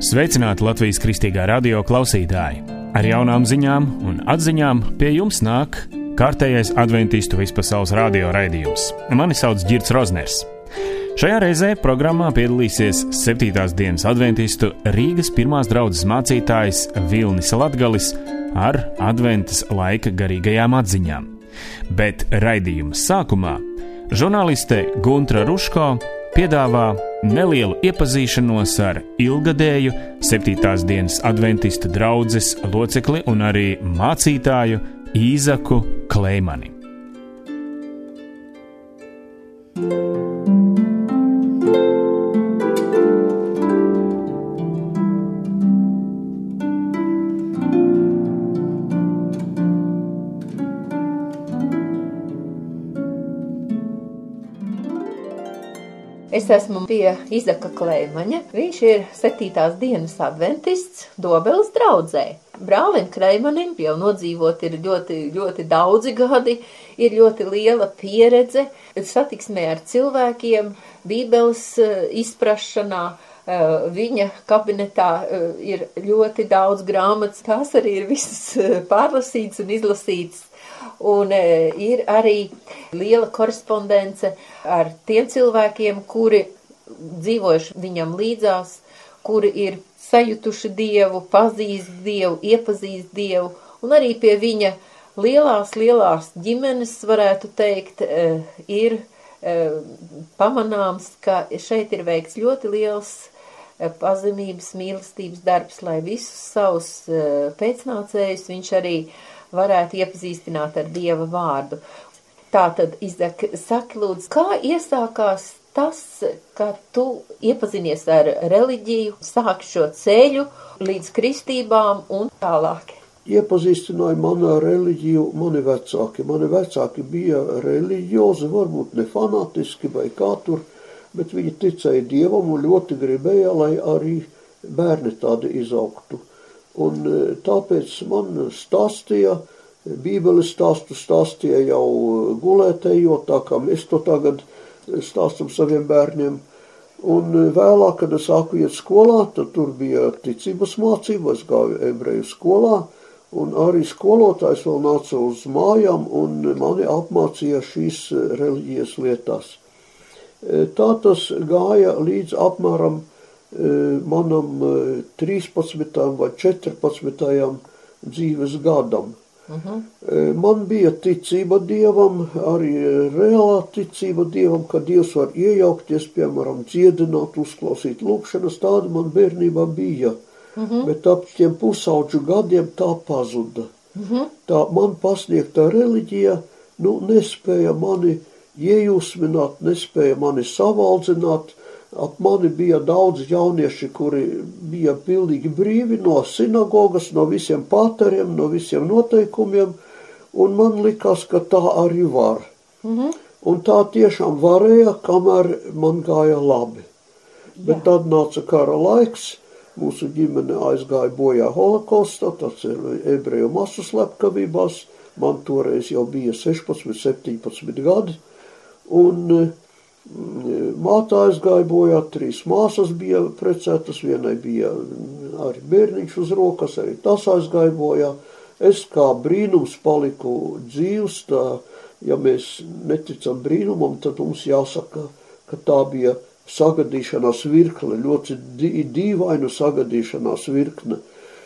Sveicināti Latvijas Kristīgā radio klausītāji! Ar jaunām ziņām un atziņām pie jums nāk kārtējais adventistu vispasaules radio raidījums. Mani sauc Ģirds Rozners. Šajā reizē programmā piedalīsies 7. dienas adventistu Rīgas pirmās draudzes mācītājs Vilnis Latgalis ar adventas laika garīgajām atziņām. Bet raidījuma sākumā žurnāliste Guntra Ruško piedāvā nelielu iepazīšanos ar ilgadēju 7. dienas adventistu draudzes locekli un arī mācītāju Īzaku Kleimani. Es esmu pie Īzaka Kleimaņa. Viņš ir 7. dienas adventists Dobeles draudzē. Brālim Kleimanim jau nodzīvot ir ļoti daudzi gadi, ir ļoti liela pieredze satiksmē ar cilvēkiem, Bībeles izprašanā. Viņa kabinetā ir ļoti daudz grāmatas, tās arī ir visas pārlasītas un izlasītas. Un ir arī liela korespondence ar tiem cilvēkiem, kuri dzīvojuši viņam līdzās, kuri ir sajutuši Dievu, pazīst Dievu, iepazīst Dievu, un arī pie viņa lielās ģimenes, varētu teikt, ir pamanāms, ka šeit ir veikts ļoti liels pazemības, mīlestības darbs, lai visus savus pēcnācējus viņš arī varētu iepazīstināt ar Dieva vārdu. Tātad, Izak, saki lūdzu, kā iesākās tas, ka tu iepazinies ar reliģiju, sāki šo ceļu līdz kristībām un tālāk? Iepazīstināja mani ar reliģiju mani vecāki. Mani vecāki bija reliģiozi, varbūt ne fanatiski vai kā tur, bet viņi ticēja Dievam un ļoti gribēja, lai arī bērni tādi izaugtu. Un tāpēc man stāstīja, Bībeles stāstīja jau gulētējot, tā kā mēs to tagad stāstam saviem bērniem. Un vēlāk, kad es sāku iet skolā, tad tur bija ticības mācība, es gāju ebreju skolā, un arī skolotājs vēl nāca uz mājām un mani apmācīja šīs reliģijas lietās. Tā tas gāja līdz apmēram manam 13. vai 14. dzīves gadam. Man bija ticība Dievam, arī reālā ticība Dievam, ka Dievs var iejaukties, piemēram, dziedināt, uzklausīt lūkšanas, tāda man bērnībā bija. Bet ap tiem pusauģu gadiem tā pazuda. Tā man pasniegtā reliģija, nespēja mani iejūsmināt, nespēja mani savaldzināt. Ap mani bija daudz jaunieši, kuri bija pilnīgi brīvi no sinagogas, no visiem pateriem, no visiem noteikumiem, un man likās, ka tā arī var. Un tā tiešām varēja, kamēr man gāja labi. Bet tad nāca kara laiks, mūsu ģimene aizgāja bojā holokaustā, tas ir ebreju masu slepkavībās, man toreiz jau bija 16, 17 gadi, un māte aizgāja bojā, 3 māsas bija precētas, vienai bija arī bērniņš uz rokas, arī tas aizgāja bojā. Es kā brīnums paliku dzīvs, tā, ja mēs neticam brīnumam, tad mums jāsaka, ka tā bija sagadīšanās virkne, ļoti dīvainu sagadīšanās virkne.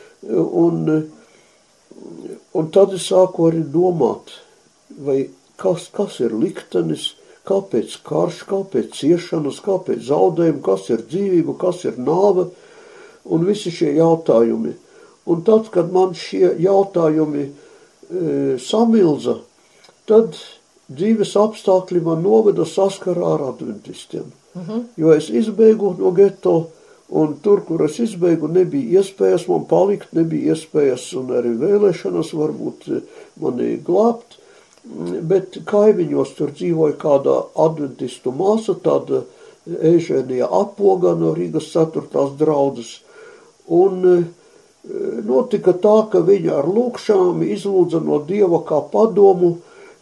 Un tad es sāku arī domāt, vai kas ir liktenis, kāpēc karš, kāpēc ciešanas, kāpēc zaudējumi, kas ir dzīvība, kas ir nāve, un visi šie jautājumi. Un tad, kad man šie jautājumi samilza, tad dzīves apstākļi man noveda saskarā ar adventistiem. Jo es izbēgu no geto, un tur, kur es izbēgu, nebija iespējas man palikt, nebija iespējas un arī vēlēšanas varbūt mani glābt. Bet kaimiņos tur dzīvoja kāda adventistu māsa, tāda Eženija Apoga no Rīgas 4. draudzes. Un notika tā, ka viņa ar lūkšanām izlūdza no Dieva kā padomu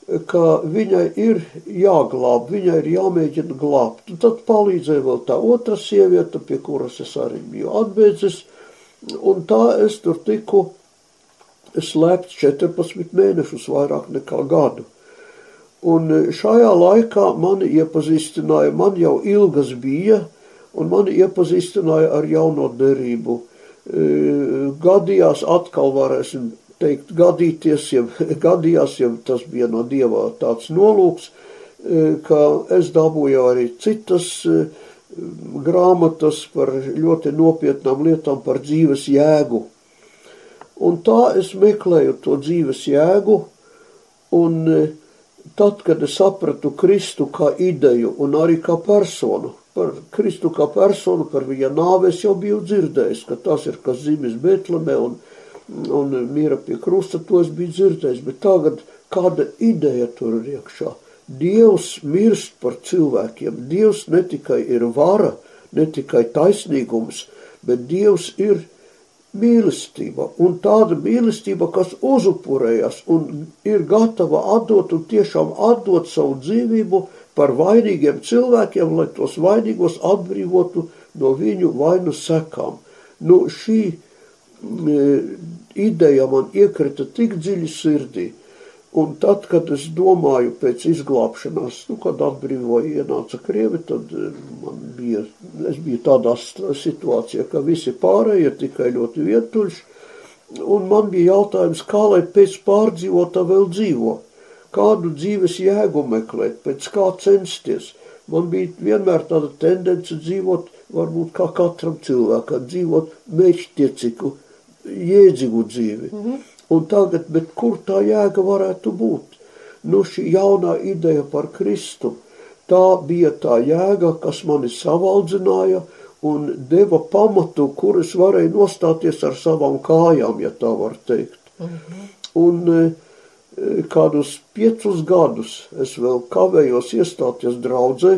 ka viņai ir jāglāb, viņai ir jāmēģina glābt. Un tad palīdzēja vēl tā otra sieviete, pie kuras es arī biju atbeidzis, un tā es tur tiku slēpts 14 mēnešus, vairāk nekā gadu. Un šajā laikā mani iepazīstināja, man jau ilgas bija, un mani iepazīstināja ar jauno derību. Gadījās atkal varēsim teikt, gadījās, ja tas bija no Dieva tāds nolūks, ka es dabūju arī citas grāmatas par ļoti nopietnām lietām par dzīves jēgu. Un tā es meklēju to dzīves jēgu, un tad, kad es sapratu Kristu kā ideju un arī kā personu, par Kristu kā personu, par viņa nāvi es jau biju dzirdējis, ka tas ir kas dzimis Betlemē un mīra pie krusta, to es biju dzirdējis, bet tagad kāda ideja tur ir iekšā. Dievs mirst par cilvēkiem, Dievs ne tikai ir vara, ne tikai taisnīgums, bet Dievs ir mīlestība, un tāda mīlestība, kas uzupurējas un ir gatava atdot un tiešām atdot savu dzīvību par vainīgiem cilvēkiem, lai tos vainīgos atbrīvotu no viņu vainu sekām. Nu, šī ideja man iekrita tik dziļi sirdī, un tad, kad es domāju pēc izglābšanās, kad atbrīvoja ienāca Krievi, tad es biju tādā situācijā, ka visi pārējie tikai ļoti vientuļš, un man bija jautājums, kā lai pēc pārdzīvotā vēl dzīvo, kādu dzīves jēgu meklēt, pēc kā censties. Man bija vienmēr tāda tendence dzīvot, varbūt kā katram cilvēkam, dzīvot mērķtiecīgu, jēdzīgu dzīvi. Un tagad, bet kur tā jēga varētu būt? Nu, šī jaunā ideja par Kristu, tā bija tā jēga, kas mani savaldzināja un deva pamatu, kur es varēju nostāties ar savām kājām, ja tā var teikt. Un kādus 5 gadus es vēl kavējos iestāties draudzē,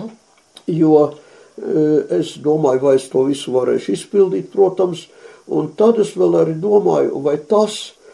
jo es domāju, vai es to visu varēšu izpildīt, protams, un tad es vēl arī domāju, vai tas,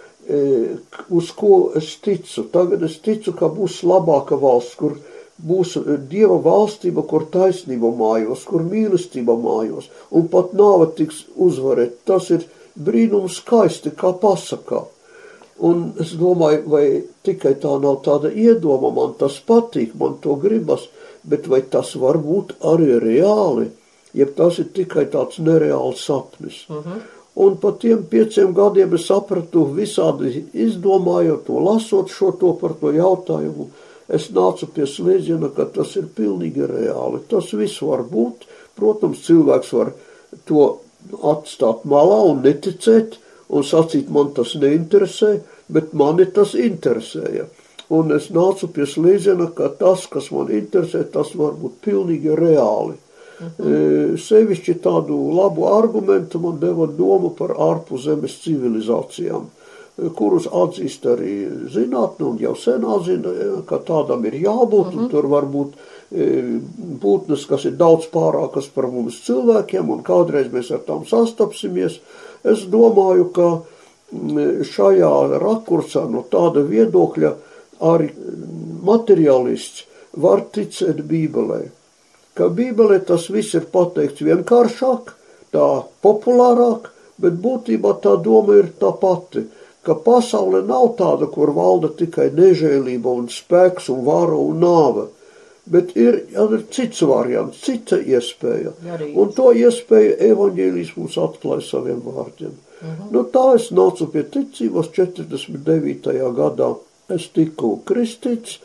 uz ko es ticu, tagad es ticu, ka būs labāka valsts, kur būs Dieva valstība, kur taisnība mājos, kur mīlestība mājos, un pat nāve tiks uzvarēt. Tas ir brīnums skaisti, kā pasakā. Un es domāju, vai tikai tā nav tāda iedoma, man tas patīk, man to gribas, bet vai tas var būt arī reāli, jeb tas ir tikai tāds nereāls sapnis. Un pa tiem 5 gadiem es sapratu, visādi izdomājot to, lasot to par to jautājumu, es nācu pie slēdziena, ka tas ir pilnīgi reāli. Tas viss var būt, protams, cilvēks var to atstāt malā un neticēt, un sacīt, man tas neinteresē, bet mani tas interesēja. Un es nācu pie slēdziena, ka tas, kas man interesē, tas var būt pilnīgi reāli. Sevišķi tādu labu argumentu man deva doma par ārpuszemes civilizācijām, kurus atzīst arī zinātne un jau sen atzina, ka tādam ir jābūt, un tur var būt būtnes, kas ir daudz pārākas par mums cilvēkiem, un kādreiz mēs ar tām sastapsimies. Es domāju, ka šajā rakursā no tāda viedokļa arī materialists var ticēt Bībelē. Ka Bībelē tas viss ir pateikts vienkāršāk, tā populārāk, bet būtībā tā doma ir tā pati, ka pasaule nav tāda, kur valda tikai nežēlība un spēks un vara un nāve, bet ir cits variants, cita iespēja. Un to iespēju evaņģēlijs mums atklāja saviem vārdiem. Nu, tā es nācu pie ticības 49. gadā. Es tiku kristīts,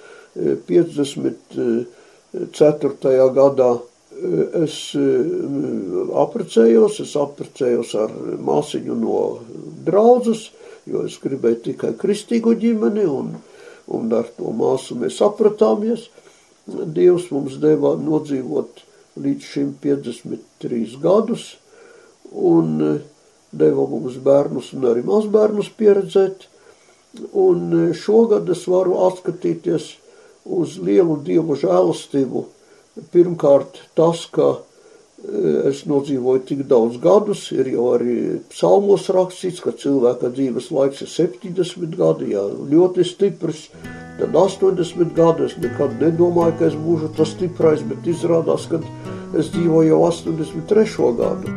54. gadā es apprecējos ar māsiņu no draudzes, jo es gribēju tikai kristīgu ģimeni, un ar to māsu mēs sapratāmies. Dievs mums deva nodzīvot līdz šim 53 gadus, un deva mums bērnus un arī mazbērnus pieredzēt. Un šogad es varu atskatīties uz lielu Dievu žēlastību. Pirmkārt tas, ka es nodzīvoju tik daudz gadus, ir jau arī psalmos rakstīts, ka cilvēka dzīves laiks ir 70 gadi, jā, ļoti stiprs, tad 80 gadi, es nekad nedomāju, ka es būšu tas stiprais, bet izrādās, ka es dzīvoju jau 83. gadu.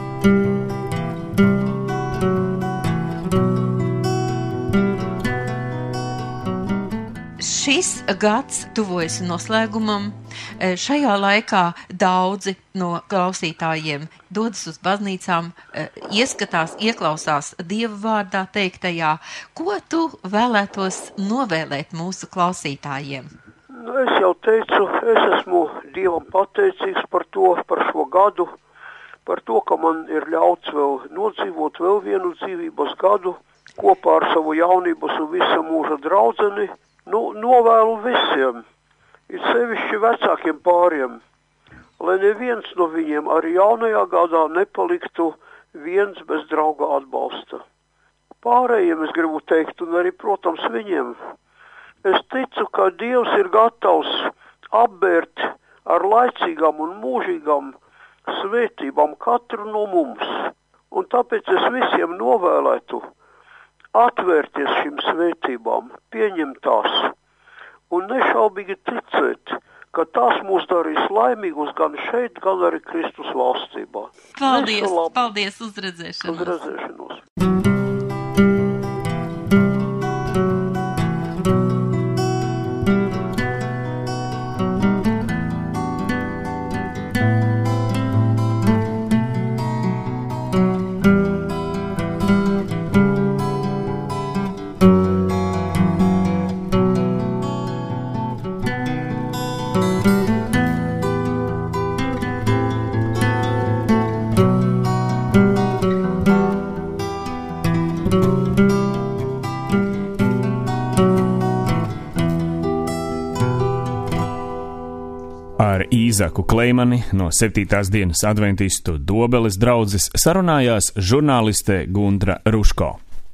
Šis gads tuvojas noslēgumam. Šajā laikā daudzi no klausītājiem dodas uz baznīcām, ieskatās, ieklausās Dieva vārdā teiktajā. Ko tu vēlētos novēlēt mūsu klausītājiem? Es jau teicu, es esmu Dievam pateicīgs par šo gadu, par to, ka man ir ļauts vēl nodzīvot vēl vienu dzīvības gadu kopā ar savu jaunības un visa mūža draudzeni. Novēlu visiem, ir sevišķi vecākiem pāriem, lai neviens no viņiem arī jaunajā gadā nepaliktu viens bez drauga atbalsta. Pārējiem es gribu teikt, un arī, protams, viņiem. Es ticu, ka Dievs ir gatavs apbērt ar laicīgām un mūžīgām svētībām katru no mums, un tāpēc es visiem novēlētu atvērties šīm svētībām, pieņemt tās un nešaubīgi ticēt, ka tās mūs darīs laimīgus gan šeit, gan arī Kristus valstībā. Paldies, uzredzēšanos. Uzredzēšanos. Īzaku Kleimani no 7. dienas adventistu Dobeles draudzes sarunājās žurnāliste Gundra Ruško.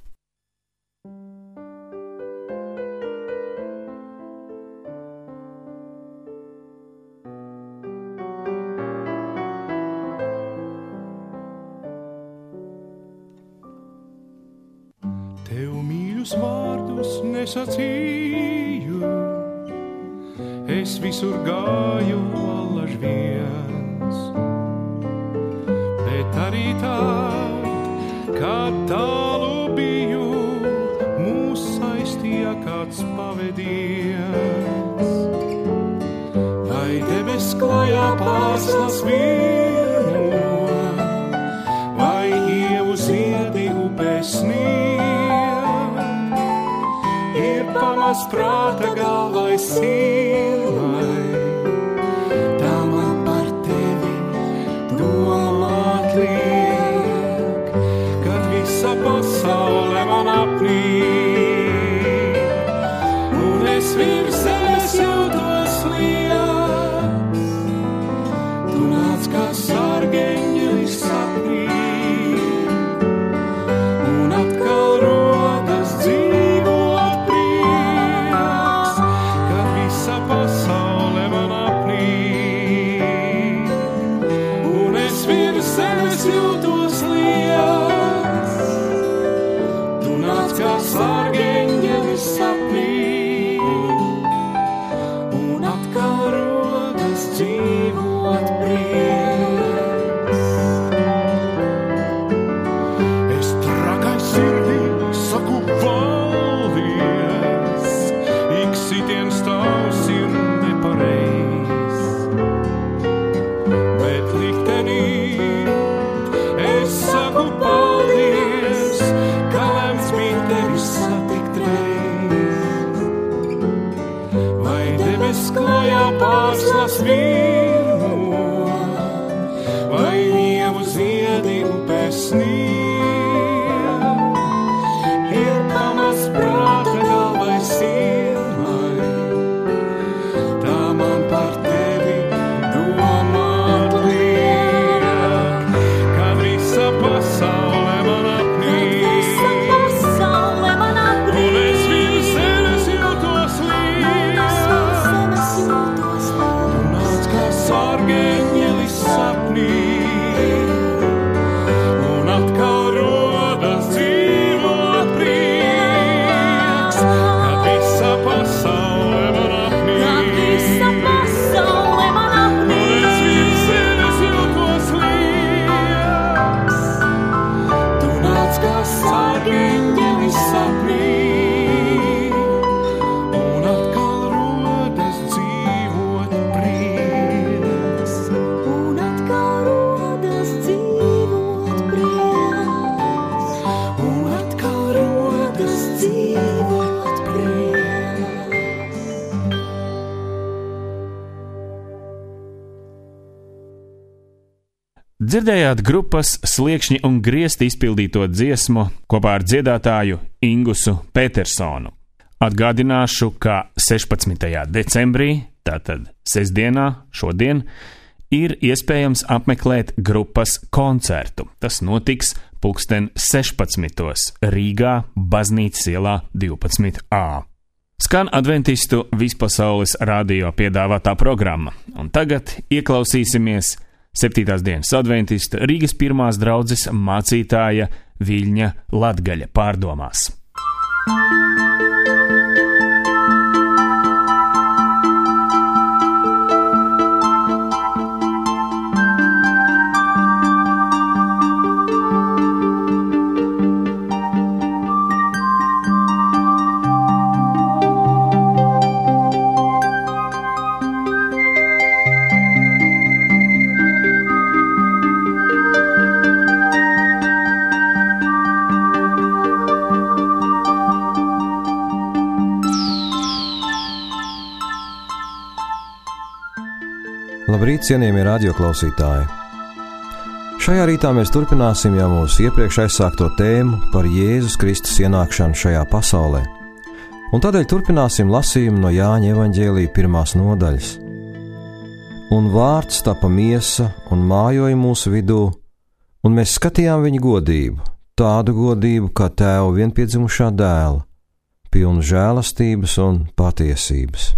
Tev mīļus vārdus nesacīju, es visur gāju allaž viens, bet arī tad, kad tālu biju, mūs saistīja kāds pavediens. Vai debes klajā pārslas virmo, vai ievu ziedi upes snieg, ir pamats prāta galvai silvai, tā man par tevi domāt liek, kad visa pasaule man apnīk, un es virs zemes jūtos lieks, tu nāc kā sargeņģelis sapnī, un atkal rodas dzīvot prieks, kad visa pasaule man apnīk, un es virs zemes jūtos lieks, tu nāc kā sargeņģelis sapnī, un atkal rodas dzīvot prieks. Es trakai sirdī saku paldies, ik sitiens tavs ir nepareiz, bet liktenī es saku paldies, ka lemts bija tevi satikt reiz. Vai debes klajā pārslas virmo, vai ievu ziedi upes snieg, ir pamats prāta galvai silmai, tā man par tevi domāt liek, kad visa pasaule man apnīk, un es virs zemes jūtos lieks, tu nāc kā sargeņģelis sapnī, Dzirdējāt grupas Sliekšņi un griesti izpildīto dziesmu kopā ar dziedātāju Ingusu Petersonu. Atgādināšu, ka 16. decembrī, tātad sestdienā, šodien, ir iespējams apmeklēt grupas koncertu. Tas notiks 16. Rīgā, Baznīcas ielā 12A. Skan adventistu vispasaules radio piedāvātā programma, un tagad ieklausīsimies 7. dienas adventistu Rīgas pirmās draudzes mācītāja Viļņa Latgaļa pārdomās. Labrīt, cienījamie radioklausītāji! Šajā rītā mēs turpināsim jau mūsu iepriekš aizsākto tēmu par Jēzus Kristus ienākšanu šajā pasaulē, un tādēļ turpināsim lasījumu no Jāņa evaņģēlija 1. nodaļas. Un vārds tapa miesa un mājoja mūsu vidū, un mēs skatījām viņa godību, tādu godību kā tēva vienpiedzimušā dēla, pilnu žēlastības un patiesības.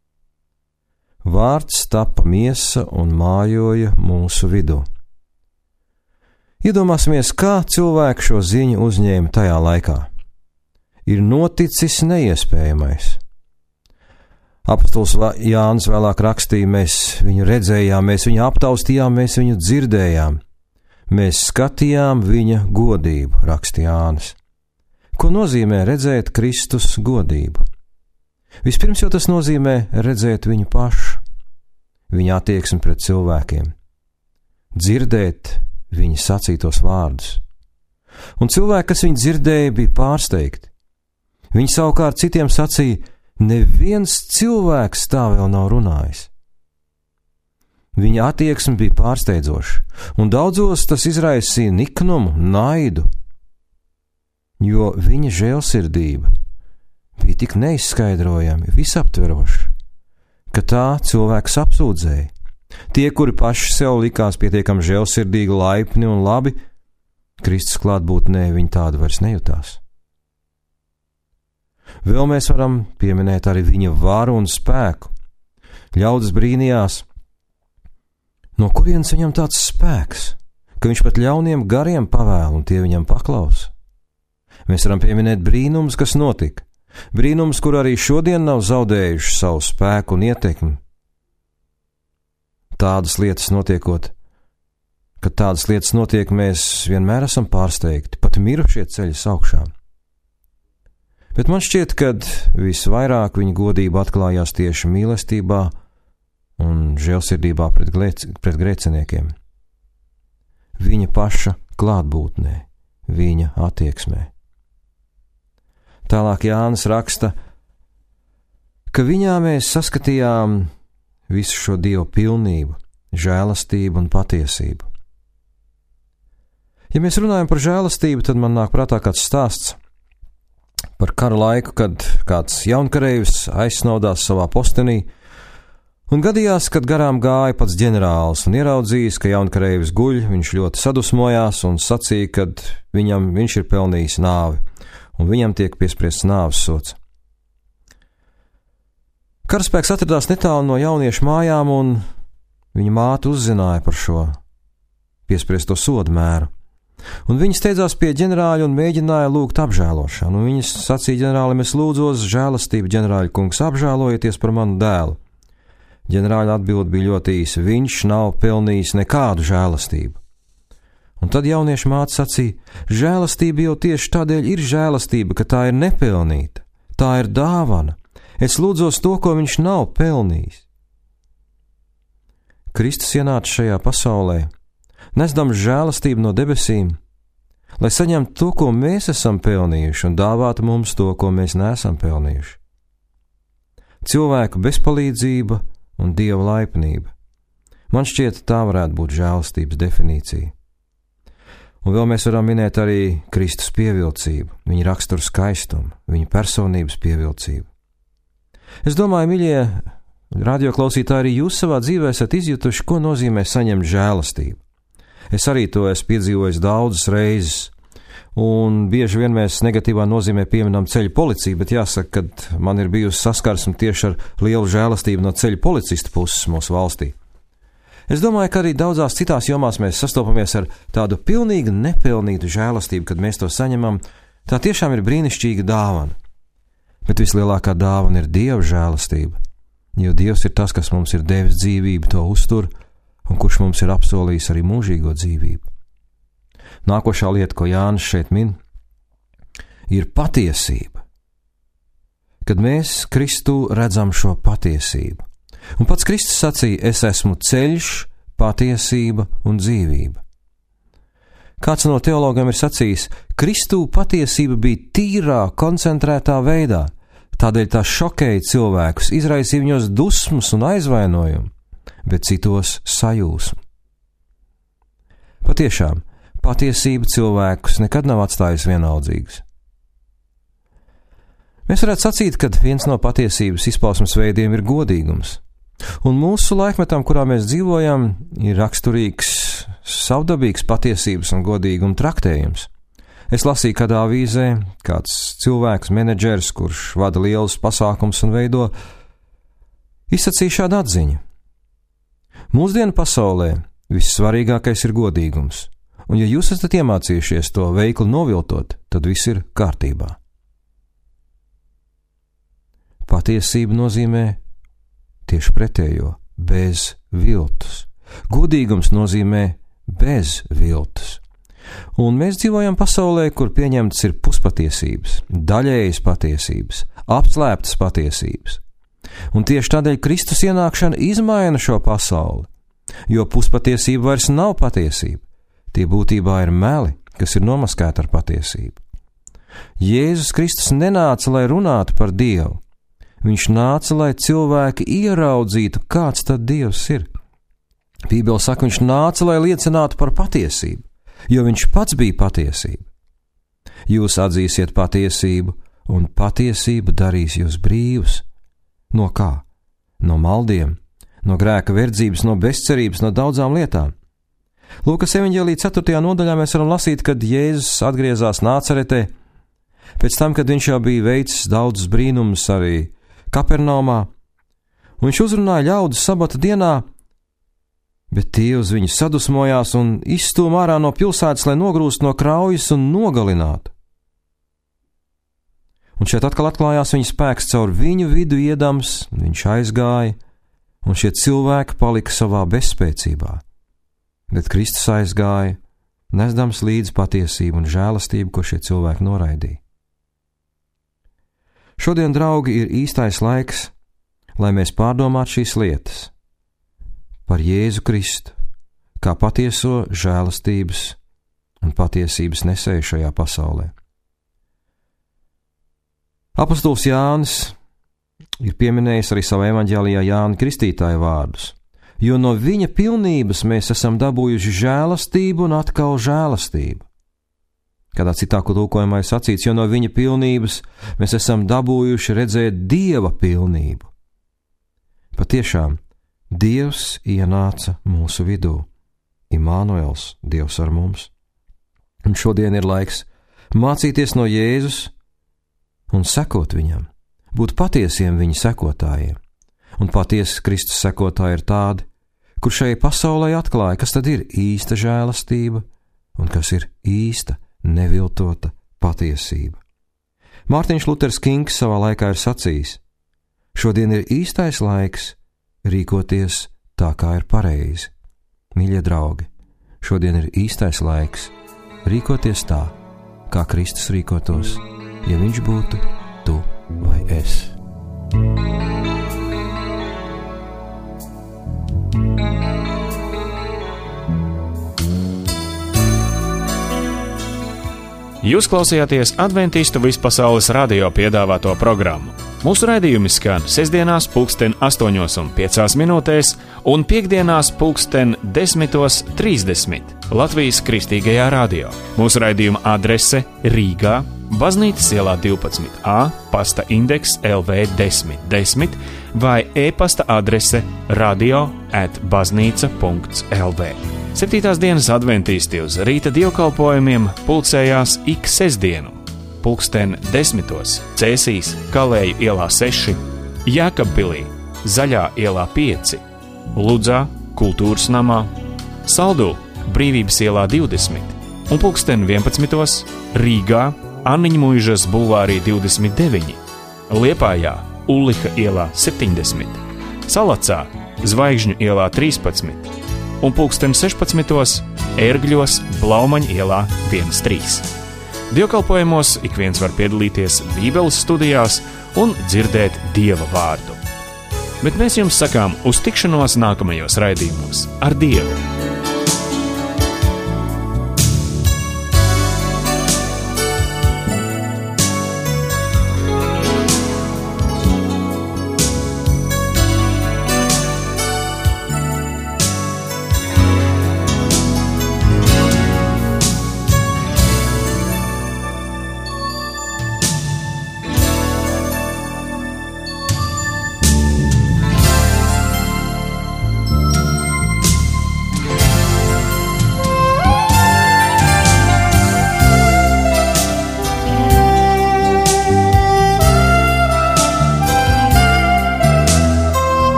Vārds tapa miesa un mājoja mūsu vidū. Iedomāsimies, kā cilvēki šo ziņu uzņēma tajā laikā. Ir noticis neiespējamais. Apostols Jānis vēlāk rakstīja, mēs viņu redzējām, mēs viņu aptaustījām, mēs viņu dzirdējām. Mēs skatījām viņa godību, rakstīja Jānis. Ko nozīmē redzēt Kristus godību? Vispirms jau tas nozīmē redzēt viņu pašu, viņa attieksmi pret cilvēkiem, dzirdēt viņa sacītos vārdus. Un cilvēki, kas viņu dzirdēja, bija pārsteigti. Viņi savukārt citiem sacīja, neviens cilvēks tā vēl nav runājis. Viņa attieksme bija pārsteidzoša, un daudzos tas izraisīja niknumu, naidu, jo viņa žēlsirdība bija tik neizskaidrojami, visaptveroša, ka tā cilvēks apsūdzēja. Tie, kuri paši sev likās pietiekami žēlsirdīgi, laipni un labi, Kristus klātbūtnē viņi tādu vairs nejutās. Vēl mēs varam pieminēt arī viņa varu un spēku. Ļaudis brīnījās, no kurienes viņam tāds spēks, ka viņš pat ļauniem gariem pavēl un tie viņam paklausa. Mēs varam pieminēt brīnumus, kas notika. Brīnums, kur arī šodien nav zaudējuši savu spēku un ietekmi. Tādas lietas notiekot, kad tādas lietas notiek, mēs vienmēr esam pārsteigti, pat mirušie ceļas augšām. Bet man šķiet, ka visvairāk viņa godība atklājās tieši mīlestībā un žēlsirdībā pret grēciniekiem. Viņa paša klātbūtnē, viņa attieksmē. Tālāk Jānis raksta, ka viņā mēs saskatījām visu šo Dievu pilnību, žēlastību un patiesību. Ja mēs runājam par žēlastību, tad man nāk prātā kāds stāsts par kara laiku, kad kāds jaunkareivis aizsnaudās savā postenī, un gadījās, kad garām gāja pats ģenerālis un ieraudzījis, ka jaunkareivis guļ, viņš ļoti sadusmojās un sacīja, ka viņš ir pelnījis nāvi, un viņam tiek piespriests nāves sods. Karaspēks atradās netālu no jauniešu mājām, un viņa māte uzzināja par šo piespriesto sodu mēru. Un viņi steidzās pie ģenerāļa un mēģināja lūgt apžēlošanu. Un viņas sacīja ģenerālim, es lūdzos žēlastību, ģenerāļa kungs, apžēlojieties par manu dēlu. Ģenerāļa atbild bija ļoti īsa, viņš nav pelnījis nekādu žēlastību. Un tad jauniešu māte sacīja, žēlastība jau tieši tādēļ ir žēlastība, ka tā ir nepelnīta, tā ir dāvana. Es lūdzos to, ko viņš nav pelnījis. Kristus ienāca šajā pasaulē, nesdams žēlastību no debesīm, lai saņemtu to, ko mēs esam pelnījuši, un dāvātu mums to, ko mēs neesam pelnījuši. Cilvēku bezpalīdzība un Dieva laipnība. Man šķiet, tā varētu būt žēlastības definīcija. Un vēl mēs varam minēt arī Kristus pievilcību, viņa raksturu skaistumu, viņa personības pievilcību. Es domāju, mīļie radioklausītāji, arī jūs savā dzīvē esat izjutuši, ko nozīmē saņemt žēlastību. Es arī to esmu piedzīvojis daudzas reizes, un bieži vien mēs negatīvā nozīmē pieminam ceļu policiju, bet jāsaka, ka man ir bijusi saskarsme tieši ar lielu žēlastību no ceļu policista puses mūsu valstī. Es domāju, ka arī daudzās citās jomās mēs sastopamies ar tādu pilnīgi nepelnītu žēlastību, kad mēs to saņemam. Tā tiešām ir brīnišķīga dāvana. Bet vislielākā dāvana ir Dieva žēlastība, jo Dievs ir tas, kas mums ir devis dzīvību, to uztur, un kurš mums ir apsolījis arī mūžīgo dzīvību. Nākošā lieta, ko Jānis šeit min, ir patiesība. Kad mēs Kristū redzam šo patiesību, un pats Kristus sacīja, es esmu ceļš, patiesība un dzīvība. Kāds no teologiem ir sacījis, Kristū patiesība bija tīrā, koncentrētā veidā, tādēļ tā šokēja cilvēkus, izraisīja viņos dusmas un aizvainojumu, bet citos sajūsmu. Patiešām, patiesība cilvēkus nekad nav atstājusi vienaldzīgus. Mēs varētu sacīt, ka viens no patiesības izpausmes veidiem ir godīgums. Un mūsu laikmetam, kurā mēs dzīvojam, ir raksturīgs, savdabīgs patiesības un godīguma traktējums. Es lasīju kādā avīzē, kāds cilvēks, menedžers, kurš vada lielus pasākums un veido, izsacīja šādu atziņu. Mūsdienu pasaulē vissvarīgākais ir godīgums, un ja jūs esat iemācījušies to veikli noviltot, tad viss ir kārtībā. Patiesība nozīmē tieši pretējo, bez viltus. Godīgums nozīmē bez viltus. Un mēs dzīvojam pasaulē, kur pieņemtas ir puspatiesības, daļējas patiesības, apslēptas patiesības. Un tieši tādēļ Kristus ienākšana izmaina šo pasauli, jo puspatiesība vairs nav patiesība. Tie būtībā ir meli, kas ir nomaskēti ar patiesību. Jēzus Kristus nenāca, lai runātu par Dievu. Viņš nāca, lai cilvēki ieraudzītu, kāds tad Dievs ir. Bībele saka, viņš nāca, lai liecinātu par patiesību, jo viņš pats bija patiesība. Jūs atzīsiet patiesību, un patiesība darīs jūs brīvus. No kā? No maldiem, no grēka verdzības, no bezcerības, no daudzām lietām. Lūkas evaņģēlija 4. nodaļā mēs varam lasīt, kad Jēzus atgriezās Nācaretē, pēc tam, kad viņš jau bija veicis daudzus brīnumus arī Kapernaumā, un viņš uzrunāja ļaudis sabata dienā, bet tie uz viņu sadusmojās un izstūma ārā no pilsētas, lai nogrūst no kraujas un nogalinātu. Un šeit atkal atklājās viņa spēks caur viņu vidu iedams, viņš aizgāja, un šie cilvēki palika savā bezspēcībā. Bet Kristus aizgāja, nesdams līdzi patiesību un žēlastību, ko šie cilvēki noraidīja. Šodien, draugi, ir īstais laiks, lai mēs pārdomātu šīs lietas par Jēzu Kristu, kā patieso žēlastības un patiesības nesēju šajā pasaulē. Apostols Jānis ir pieminējis arī savā evaņģēlijā Jāņa Kristītāja vārdus, jo no viņa pilnības mēs esam dabūjuši žēlastību un atkal žēlastību. Kādā citā tulkojumā ir sacīts, jo no viņa pilnības mēs esam dabūjuši redzēt Dieva pilnību. Patiešām, Dievs ienāca mūsu vidū. Imānuels, Dievs ar mums. Un šodien ir laiks mācīties no Jēzus un sekot viņam, būt patiesiem viņa sekotājiem. Un patiesi Kristus sekotāji ir tādi, kur šai pasaulē atklāja, kas tad ir īsta žēlastība un kas ir īsta neviltota patiesība. Mārtiņš Luters Kings savā laikā ir sacījis: šodien ir īstais laiks rīkoties tā, kā ir pareizi. Mīļie draugi, šodien ir īstais laiks rīkoties tā, kā Kristus rīkotos, ja viņš būtu tu vai es. Jūs klausījāties Adventistu vispasaules radio piedāvāto programmu. Mūsu raidījumi skan sestdienās 8:05 un piektdienās 10:30 Latvijas Kristīgajā radio. Mūsu raidījuma adrese Rīgā, Baznīcas ielā 12A, pasta indeks LV1010 vai e-pasta adrese radio@baznīca.lv. 7. dienas adventisti uz rīta dievkalpojumiem pulcējās ik sestdienu, 10:00 Cēsīs, Kalēju ielā 6, Jēkabpilī, Zaļā ielā 5, Ludzā, Kultūras namā, Saldū, Brīvības ielā 20 un 11:00 Rīgā, Anniņmuižas bulvārī 29, Liepājā, Ulliha ielā 70, Salacā, Zvaigžņu ielā 13 un 16:00 Ērgļos, Blaumaņa ielā 13. Dievkalpojumos ik viens var piedalīties Bībeles studijās un dzirdēt Dieva vārdu. Bet mēs jums sakām uz tikšanos nākamajos raidījumos ar Dievu!